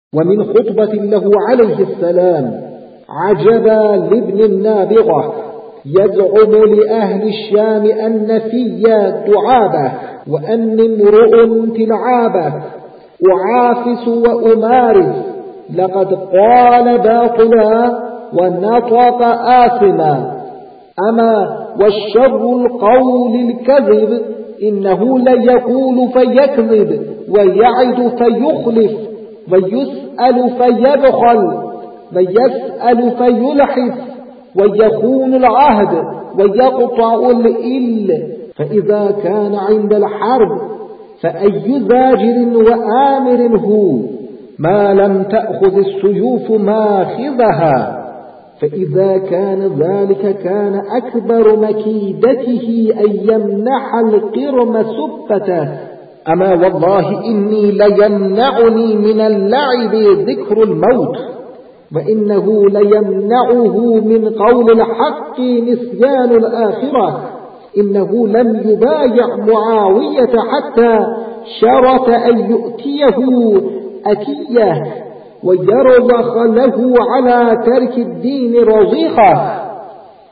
ومن خطبة له عليه السلام: عجبا لابن النابغة يزعم لأهل الشام أن في دعابة وأن امرؤ تلعابة أعافس وأمارس، لقد قال باطلا ونطق آثما. أما والشر القول الكذب، إنه ليقول فيكذب ويعد فيخلف ويسأل فيبخل ويسأل فيلحف ويخون العهد ويقطع الإل. فإذا كان عند الحرب فأي زاجر وآمر هو ما لم تأخذ السيوف ماخذها. فإذا كان ذلك كان أكبر مكيدته أن يمنح القرم سبته. أما والله إني ليمنعني من اللعب ذكر الموت، وإنه ليمنعه من قول الحق نسيان الآخرة. إنه لم يبايع معاوية حتى شرط أن يؤتيه أكية ويرضخ له على ترك الدين رضيخة.